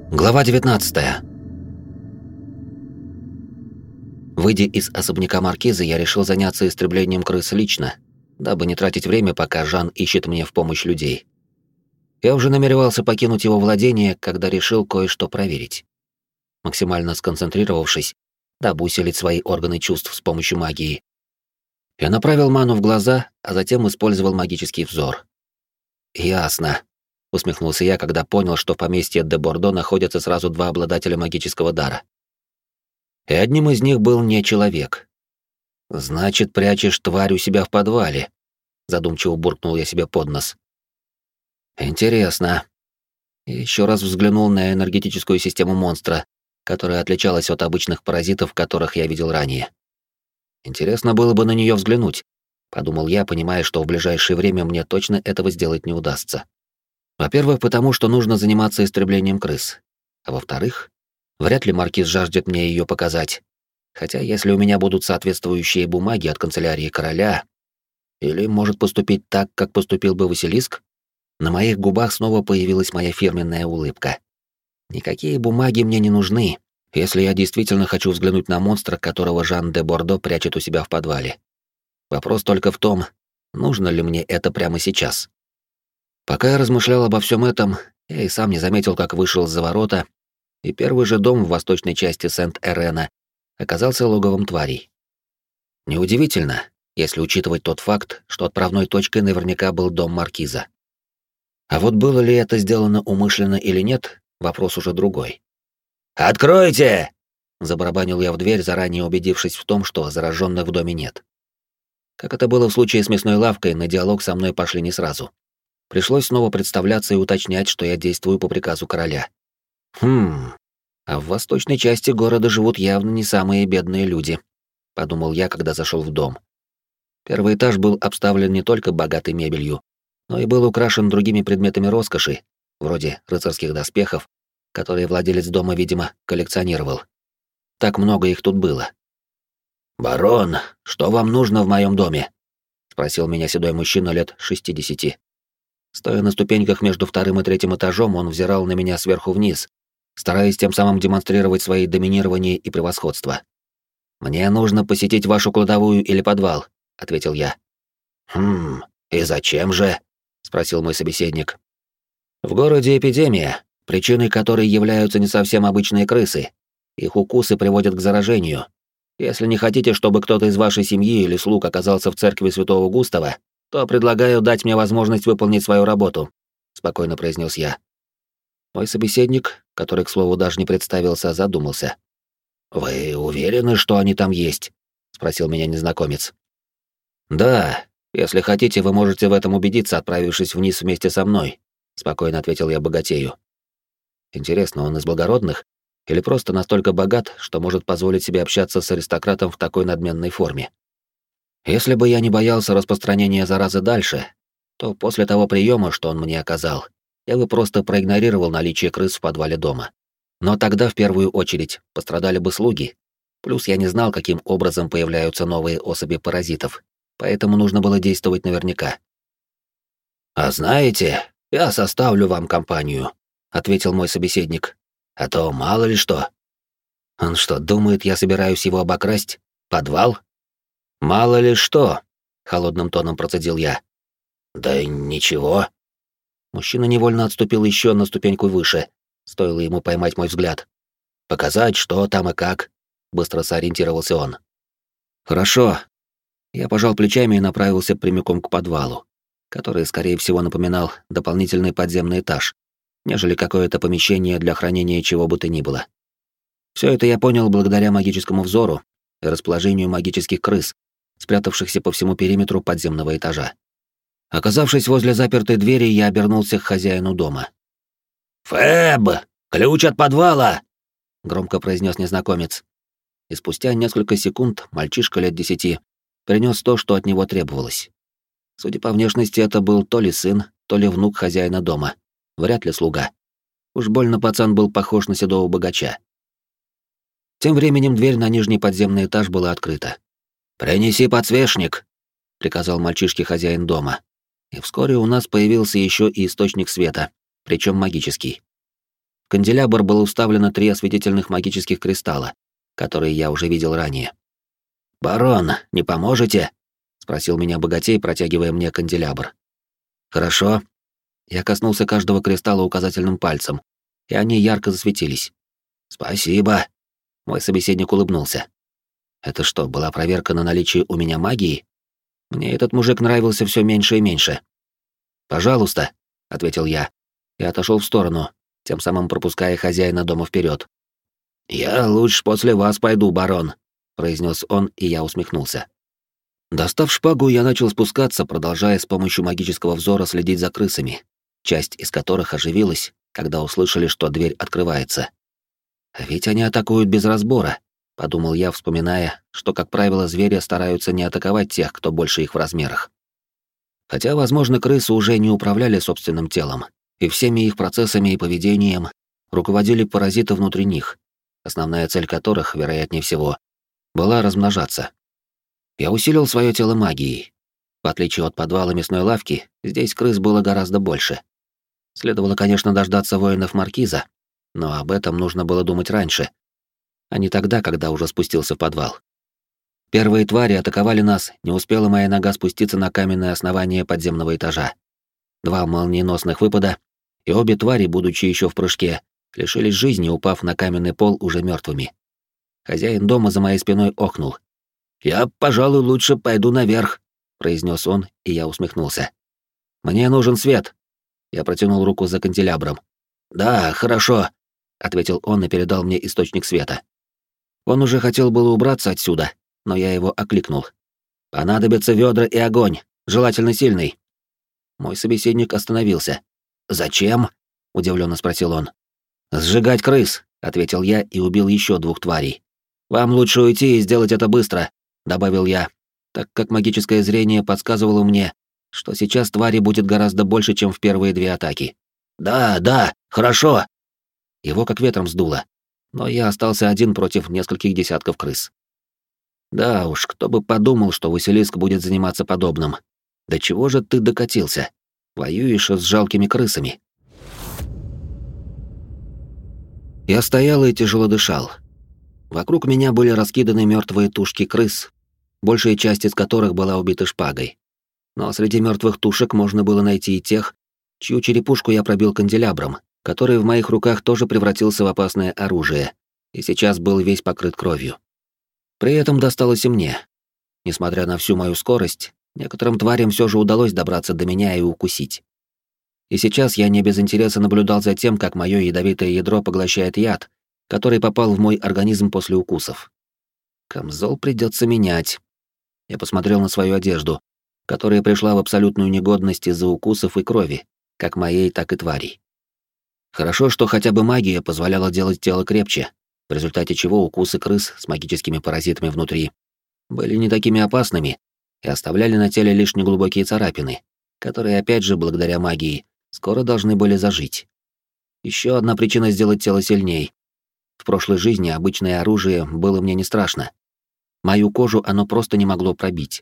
Глава 19. Выйдя из особняка маркиза, я решил заняться истреблением крыс лично, дабы не тратить время, пока Жан ищет мне в помощь людей. Я уже намеревался покинуть его владение, когда решил кое-что проверить. Максимально сконцентрировавшись, дабы усилить свои органы чувств с помощью магии, я направил ману в глаза, а затем использовал магический взор. «Ясно», — усмехнулся я, когда понял, что в поместье де Бордо находятся сразу два обладателя магического дара. И одним из них был не человек. «Значит, прячешь тварь у себя в подвале», — задумчиво буркнул я себе под нос. «Интересно». Еще раз взглянул на энергетическую систему монстра, которая отличалась от обычных паразитов, которых я видел ранее. «Интересно было бы на нее взглянуть», — подумал я, понимая, что в ближайшее время мне точно этого сделать не удастся. Во-первых, потому что нужно заниматься истреблением крыс. А во-вторых, вряд ли маркиз жаждет мне ее показать. Хотя если у меня будут соответствующие бумаги от канцелярии короля, или может поступить так, как поступил бы Василиск, на моих губах снова появилась моя фирменная улыбка. Никакие бумаги мне не нужны, если я действительно хочу взглянуть на монстра, которого Жан де Бордо прячет у себя в подвале. Вопрос только в том, нужно ли мне это прямо сейчас. Пока я размышлял обо всем этом, я и сам не заметил, как вышел за ворота, и первый же дом в восточной части Сент-Эрена оказался логовом тварей. Неудивительно, если учитывать тот факт, что отправной точкой наверняка был дом маркиза. А вот было ли это сделано умышленно или нет, вопрос уже другой. «Откройте!» — забарабанил я в дверь, заранее убедившись в том, что зараженных в доме нет. Как это было в случае с мясной лавкой, на диалог со мной пошли не сразу. Пришлось снова представляться и уточнять, что я действую по приказу короля. А в восточной части города живут явно не самые бедные люди, подумал я, когда зашел в дом. Первый этаж был обставлен не только богатой мебелью, но и был украшен другими предметами роскоши, вроде рыцарских доспехов, которые владелец дома, видимо, коллекционировал. Так много их тут было. «Барон, что вам нужно в моем доме?» — спросил меня седой мужчина лет 60. Стоя на ступеньках между вторым и третьим этажом, он взирал на меня сверху вниз, стараясь тем самым демонстрировать свои доминирование и превосходство. «Мне нужно посетить вашу кладовую или подвал», — ответил я. И зачем же?» — спросил мой собеседник. «В городе эпидемия, причиной которой являются не совсем обычные крысы. Их укусы приводят к заражению. Если не хотите, чтобы кто-то из вашей семьи или слуг оказался в церкви Святого Густава, то предлагаю дать мне возможность выполнить свою работу», — спокойно произнес я. Мой собеседник, который, к слову, даже не представился, задумался. «Вы уверены, что они там есть?» — спросил меня незнакомец. «Да, если хотите, вы можете в этом убедиться, отправившись вниз вместе со мной», — спокойно ответил я богатею. Интересно, он из благородных или просто настолько богат, что может позволить себе общаться с аристократом в такой надменной форме? Если бы я не боялся распространения заразы дальше, то после того приема, что он мне оказал, я бы просто проигнорировал наличие крыс в подвале дома. Но тогда в первую очередь пострадали бы слуги, плюс я не знал, каким образом появляются новые особи паразитов, поэтому нужно было действовать наверняка. «А знаете, я составлю вам компанию», — ответил мой собеседник. «А то мало ли что». «Он что, думает, я собираюсь его обокрасть? Подвал?» «Мало ли что», — холодным тоном процедил я. «Да ничего». Мужчина невольно отступил еще на ступеньку выше, стоило ему поймать мой взгляд. «Показать, что там и как», — быстро сориентировался он. «Хорошо». Я пожал плечами и направился прямиком к подвалу, который, скорее всего, напоминал дополнительный подземный этаж, нежели какое-то помещение для хранения чего бы то ни было. Все это я понял благодаря магическому взору и расположению магических крыс, спрятавшихся по всему периметру подземного этажа. Оказавшись возле запертой двери, я обернулся к хозяину дома. «Фэб! Ключ от подвала!» — громко произнес незнакомец. И спустя несколько секунд мальчишка лет 10 принес то, что от него требовалось. Судя по внешности, это был то ли сын, то ли внук хозяина дома, вряд ли слуга. Уж больно пацан был похож на седого богача. Тем временем дверь на нижний подземный этаж была открыта. «Принеси подсвечник», — приказал мальчишке хозяин дома. И вскоре у нас появился еще и источник света, причем магический. В канделябр было вставлено 3 осветительных магических кристалла, которые я уже видел ранее. «Барон, не поможете?» — спросил меня богатей, протягивая мне канделябр. «Хорошо». Я коснулся каждого кристалла указательным пальцем, и они ярко засветились. «Спасибо». Мой собеседник улыбнулся. Это что, была проверка на наличие у меня магии? Мне этот мужик нравился все меньше и меньше. «Пожалуйста», — ответил я, и отошел в сторону, тем самым пропуская хозяина дома вперед. «Я лучше после вас пойду, барон», — произнес он, и я усмехнулся. Достав шпагу, я начал спускаться, продолжая с помощью магического взора следить за крысами, часть из которых оживилась, когда услышали, что дверь открывается. А ведь они атакуют без разбора, подумал я, вспоминая, что, как правило, звери стараются не атаковать тех, кто больше их в размерах. Хотя, возможно, крысы уже не управляли собственным телом, и всеми их процессами и поведением руководили паразиты внутри них, основная цель которых, вероятнее всего, была размножаться. Я усилил свое тело магией. В отличие от подвала мясной лавки, здесь крыс было гораздо больше. Следовало, конечно, дождаться воинов Маркиза, но об этом нужно было думать раньше, а не тогда, когда уже спустился в подвал. Первые твари атаковали нас, не успела моя нога спуститься на каменное основание подземного этажа. 2 молниеносных выпада, и обе твари, будучи еще в прыжке, лишились жизни, упав на каменный пол уже мертвыми. Хозяин дома за моей спиной охнул. «Я, пожалуй, лучше пойду наверх», — произнес он, и я усмехнулся. «Мне нужен свет». Я протянул руку за канделябром. «Да, хорошо», — ответил он и передал мне источник света. Он уже хотел было убраться отсюда, но я его окликнул. «Понадобятся ведра и огонь, желательно сильный». Мой собеседник остановился. «Зачем?» — удивленно спросил он. «Сжигать крыс», — ответил я и убил еще 2 тварей. «Вам лучше уйти и сделать это быстро», — добавил я, так как магическое зрение подсказывало мне, что сейчас тварей будет гораздо больше, чем в первые 2 атаки. «Да, хорошо!» Его как ветром сдуло, но я остался один против нескольких десятков крыс. Да уж, кто бы подумал, что Василиск будет заниматься подобным. До чего же ты докатился? Воюешь с жалкими крысами. Я стоял и тяжело дышал. Вокруг меня были раскиданы мертвые тушки крыс, большая часть из которых была убита шпагой. Но среди мертвых тушек можно было найти и тех, чью черепушку я пробил канделябром, который в моих руках тоже превратился в опасное оружие, и сейчас был весь покрыт кровью. При этом досталось и мне. Несмотря на всю мою скорость, некоторым тварям все же удалось добраться до меня и укусить. И сейчас я не без интереса наблюдал за тем, как мое ядовитое ядро поглощает яд, который попал в мой организм после укусов. Камзол придется менять. Я посмотрел на свою одежду, которая пришла в абсолютную негодность из-за укусов и крови, как моей, так и тварей. Хорошо, что хотя бы магия позволяла делать тело крепче, в результате чего укусы крыс с магическими паразитами внутри были не такими опасными и оставляли на теле лишь неглубокие царапины, которые, опять же, благодаря магии, скоро должны были зажить. Еще одна причина сделать тело сильней. В прошлой жизни обычное оружие было мне не страшно. Мою кожу оно просто не могло пробить.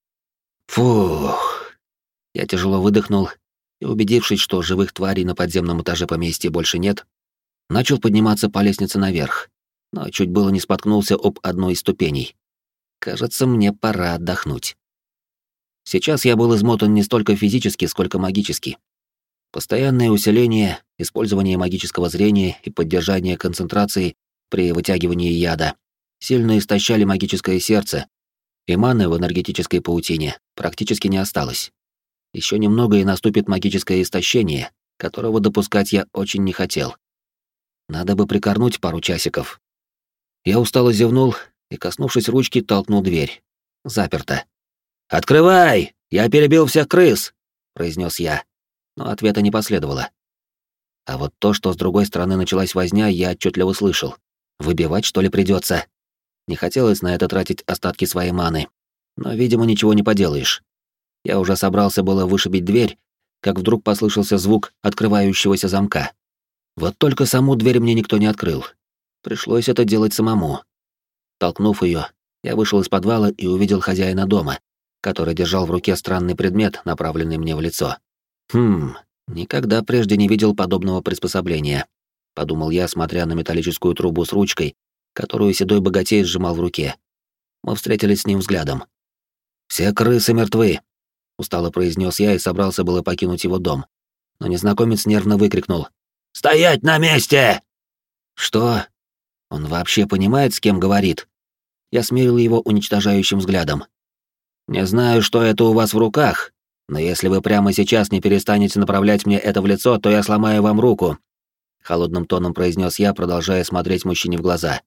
Фух. Я тяжело выдохнул и, убедившись, что живых тварей на подземном этаже поместья больше нет, начал подниматься по лестнице наверх, но чуть было не споткнулся об одну из ступеней. Кажется, мне пора отдохнуть. Сейчас я был измотан не столько физически, сколько магически. Постоянное усиление, использование магического зрения и поддержание концентрации при вытягивании яда сильно истощали магическое сердце, и маны в энергетической паутине практически не осталось. Еще немного и наступит магическое истощение, которого допускать я очень не хотел. Надо бы прикорнуть пару часиков. Я устало зевнул и, коснувшись ручки, толкнул дверь. Заперто. «Открывай! Я перебил всех крыс!» — произнес я, но ответа не последовало. А вот то, что с другой стороны началась возня, я отчетливо слышал. Выбивать, что ли, придется? Не хотелось на это тратить остатки своей маны, но, видимо, ничего не поделаешь. Я уже собрался было вышибить дверь, как вдруг послышался звук открывающегося замка. Вот только саму дверь мне никто не открыл. Пришлось это делать самому. Толкнув ее, я вышел из подвала и увидел хозяина дома, который держал в руке странный предмет, направленный мне в лицо. Никогда прежде не видел подобного приспособления. — подумал я, смотря на металлическую трубу с ручкой, которую седой богатей сжимал в руке. Мы встретились с ним взглядом. «Все крысы мертвы», — устало произнес я и собрался было покинуть его дом. Но незнакомец нервно выкрикнул: «Стоять на месте!» «Что? Он вообще понимает, с кем говорит?» Я смерил его уничтожающим взглядом. «Не знаю, что это у вас в руках, но если вы прямо сейчас не перестанете направлять мне это в лицо, то я сломаю вам руку», — холодным тоном произнес я, продолжая смотреть мужчине в глаза.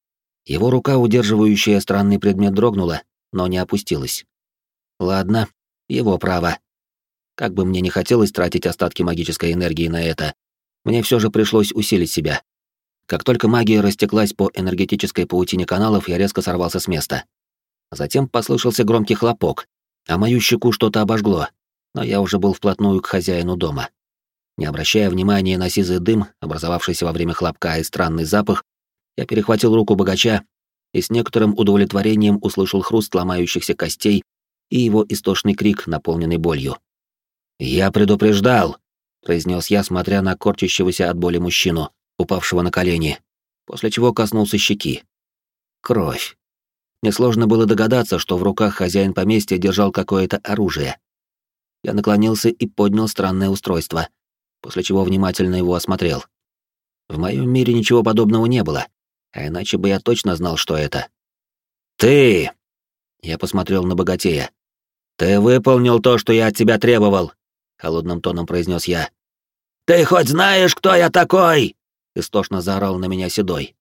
Его рука, удерживающая странный предмет, дрогнула, но не опустилась. Ладно, его право. Как бы мне не хотелось тратить остатки магической энергии на это, мне все же пришлось усилить себя. Как только магия растеклась по энергетической паутине каналов, я резко сорвался с места. Затем послышался громкий хлопок, а мою щеку что-то обожгло, но я уже был вплотную к хозяину дома. Не обращая внимания на сизый дым, образовавшийся во время хлопка, и странный запах, я перехватил руку богача и с некоторым удовлетворением услышал хруст ломающихся костей и его истошный крик, наполненный болью. «Я предупреждал!» — произнес я, смотря на корчащегося от боли мужчину, упавшего на колени, после чего коснулся щеки. Кровь. Несложно было догадаться, что в руках хозяин поместья держал какое-то оружие. Я наклонился и поднял странное устройство, после чего внимательно его осмотрел. В моем мире ничего подобного не было, а иначе бы я точно знал, что это. «Ты!» — я посмотрел на богатея. «Ты выполнил то, что я от тебя требовал!» — холодным тоном произнес я. «Ты хоть знаешь, кто я такой?» — истошно заорал на меня седой.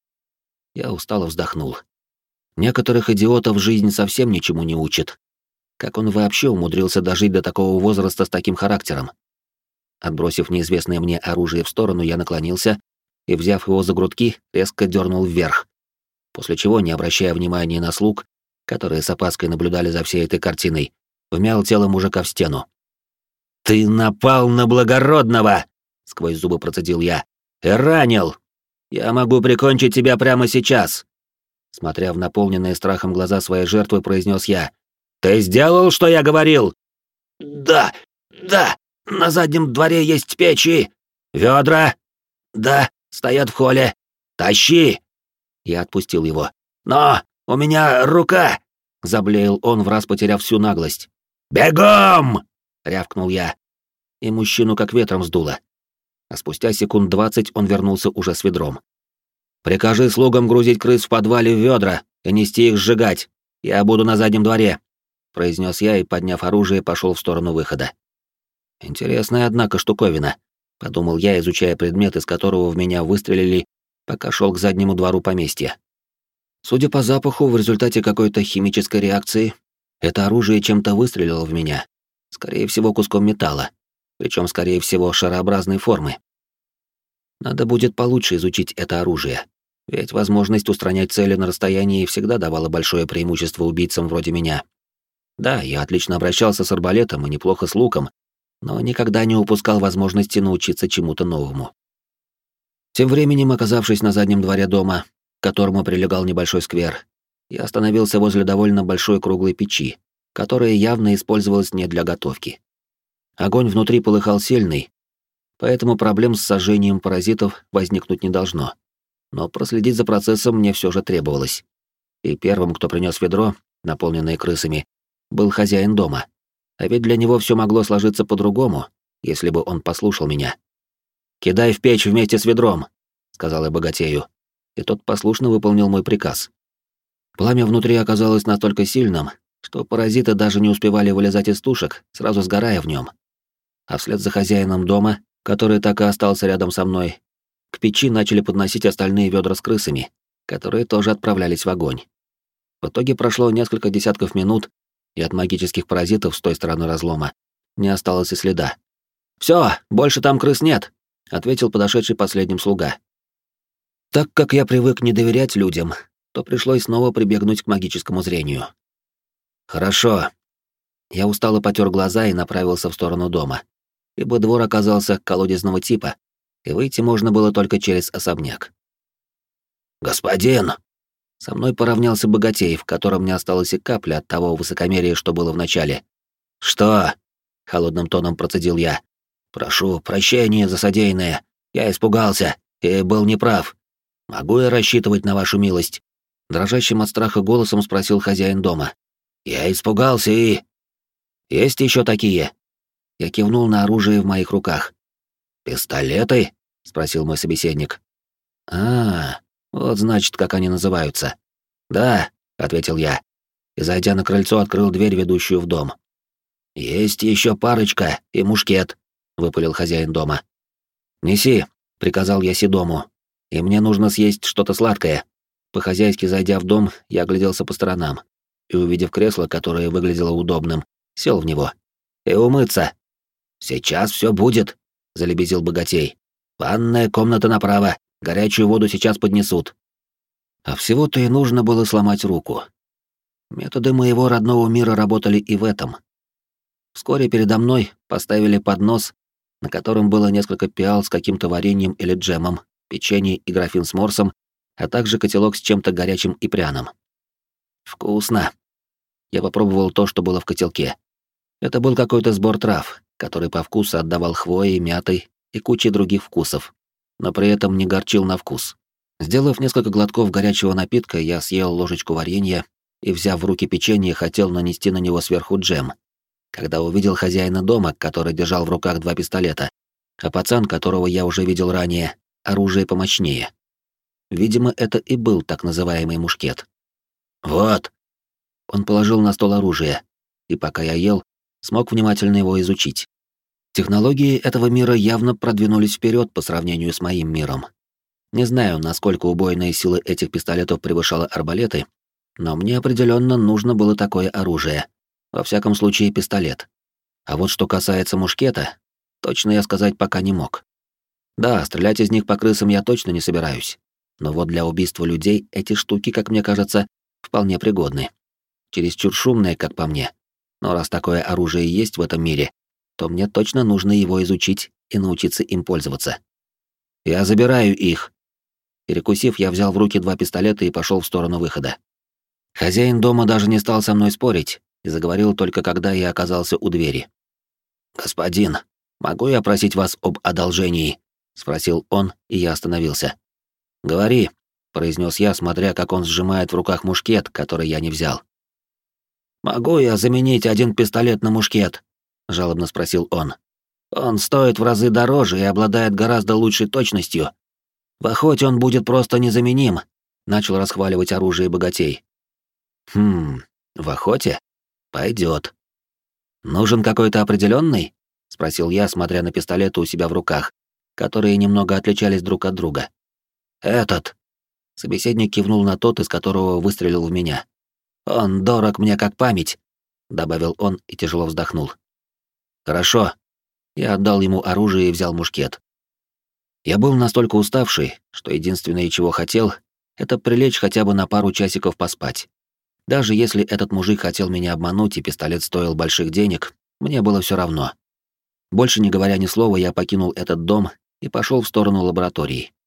Я устало вздохнул. Некоторых идиотов жизнь совсем ничему не учит. Как он вообще умудрился дожить до такого возраста с таким характером? Отбросив неизвестное мне оружие в сторону, я наклонился и, взяв его за грудки, резко дернул вверх, после чего, не обращая внимания на слуг, которые с опаской наблюдали за всей этой картиной, вмял тело мужика в стену. «Ты напал на благородного!» — сквозь зубы процедил я. «И ранил! Я могу прикончить тебя прямо сейчас!» Смотря в наполненные страхом глаза своей жертвы, произнес я. «Ты сделал, что я говорил?» «Да, да, на заднем дворе есть печи. Ведра?» «Да, стоят в холле. Тащи!» Я отпустил его. «Но у меня рука!» — заблеял он, враз потеряв всю наглость. «Бегом!» — рявкнул я. И мужчину как ветром сдуло. А спустя секунд 20 он вернулся уже с ведром. «Прикажи слугам грузить крыс в подвале в ведра и нести их сжигать. Я буду на заднем дворе», — произнес я и, подняв оружие, пошел в сторону выхода. «Интересная, однако, штуковина», — подумал я, изучая предмет, из которого в меня выстрелили, пока шел к заднему двору поместья. Судя по запаху, в результате какой-то химической реакции, это оружие чем-то выстрелило в меня. Скорее всего, куском металла, причем, скорее всего, шарообразной формы. Надо будет получше изучить это оружие, ведь возможность устранять цели на расстоянии всегда давала большое преимущество убийцам вроде меня. Да, я отлично обращался с арбалетом и неплохо с луком, но никогда не упускал возможности научиться чему-то новому. Тем временем, оказавшись на заднем дворе дома, к которому прилегал небольшой сквер, я остановился возле довольно большой круглой печи, которая явно использовалась не для готовки. Огонь внутри полыхал сильный, поэтому проблем с сожжением паразитов возникнуть не должно. Но проследить за процессом мне все же требовалось. И первым, кто принес ведро, наполненное крысами, был хозяин дома. А ведь для него все могло сложиться по-другому, если бы он послушал меня. «Кидай в печь вместе с ведром», — сказал я богатею, и тот послушно выполнил мой приказ. Пламя внутри оказалось настолько сильным, что паразиты даже не успевали вылезать из тушек, сразу сгорая в нем. А вслед за хозяином дома, который так и остался рядом со мной, к печи начали подносить остальные ведра с крысами, которые тоже отправлялись в огонь. В итоге прошло несколько десятков минут, и от магических паразитов с той стороны разлома не осталось и следа. «Всё, больше там крыс нет», — ответил подошедший последним слуга. Так как я привык не доверять людям, то пришлось снова прибегнуть к магическому зрению. «Хорошо». Я устало потер глаза и направился в сторону дома, ибо двор оказался колодезного типа, и выйти можно было только через особняк. «Господин!» Со мной поравнялся богатей, в котором не осталось и капли от того высокомерия, что было в начале. «Что?» — холодным тоном процедил я. «Прошу прощения за содеянное. Я испугался. И был неправ. Могу я рассчитывать на вашу милость?» Дрожащим от страха голосом спросил хозяин дома. «Я испугался и...» «Есть еще такие?» Я кивнул на оружие в моих руках. «Пистолеты?» — спросил мой собеседник. Вот значит, как они называются. «Да», — ответил я, и, зайдя на крыльцо, открыл дверь, ведущую в дом. «Есть еще парочка и мушкет», — выпалил хозяин дома. «Неси», — приказал я Седому, — «и мне нужно съесть что-то сладкое». По-хозяйски зайдя в дом, я огляделся по сторонам и, увидев кресло, которое выглядело удобным, сел в него. «И умыться». «Сейчас все будет», — залебезил богатей. «Ванная комната направо, горячую воду сейчас поднесут». А всего-то и нужно было сломать руку. Методы моего родного мира работали и в этом. Вскоре передо мной поставили поднос, на котором было несколько пиал с каким-то вареньем или джемом, печенье и графин с морсом, а также котелок с чем-то горячим и пряным. Вкусно. Я попробовал то, что было в котелке. Это был какой-то сбор трав, который по вкусу отдавал хвоей, мятой и кучей других вкусов, но при этом не горчил на вкус. Сделав несколько глотков горячего напитка, я съел ложечку варенья и, взяв в руки печенье, хотел нанести на него сверху джем, когда увидел хозяина дома, который держал в руках 2 пистолета, а пацан, которого я уже видел ранее, оружие помощнее. Видимо, это и был так называемый мушкет. «Вот!» Он положил на стол оружие, и пока я ел, смог внимательно его изучить. Технологии этого мира явно продвинулись вперед по сравнению с моим миром. Не знаю, насколько убойная сила этих пистолетов превышала арбалеты, но мне определенно нужно было такое оружие. Во всяком случае, пистолет. А вот что касается мушкета, точно я сказать пока не мог. Да, стрелять из них по крысам я точно не собираюсь. Но вот для убийства людей эти штуки, как мне кажется, вполне пригодны. Чересчур шумные, как по мне. Но раз такое оружие есть в этом мире, то мне точно нужно его изучить и научиться им пользоваться. «Я забираю их». Перекусив, я взял в руки 2 пистолета и пошел в сторону выхода. Хозяин дома даже не стал со мной спорить и заговорил только когда я оказался у двери. «Господин, могу я просить вас об одолжении?» — спросил он, и я остановился. «Говори», — произнес я, смотря, как он сжимает в руках мушкет, который я не взял. «Могу я заменить 1 пистолет на мушкет?» — жалобно спросил он. «Он стоит в разы дороже и обладает гораздо лучшей точностью. В охоте он будет просто незаменим», — начал расхваливать оружие богатей. В охоте? Пойдет. «Нужен какой-то определенный? Спросил я, смотря на пистолеты у себя в руках, которые немного отличались друг от друга. «Этот!» Собеседник кивнул на тот, из которого выстрелил в меня. «Он дорог мне как память», — добавил он и тяжело вздохнул. «Хорошо». Я отдал ему оружие и взял мушкет. Я был настолько уставший, что единственное, чего хотел, это прилечь хотя бы на пару часиков поспать. Даже если этот мужик хотел меня обмануть и пистолет стоил больших денег, мне было все равно. Больше не говоря ни слова, я покинул этот дом и пошел в сторону лаборатории.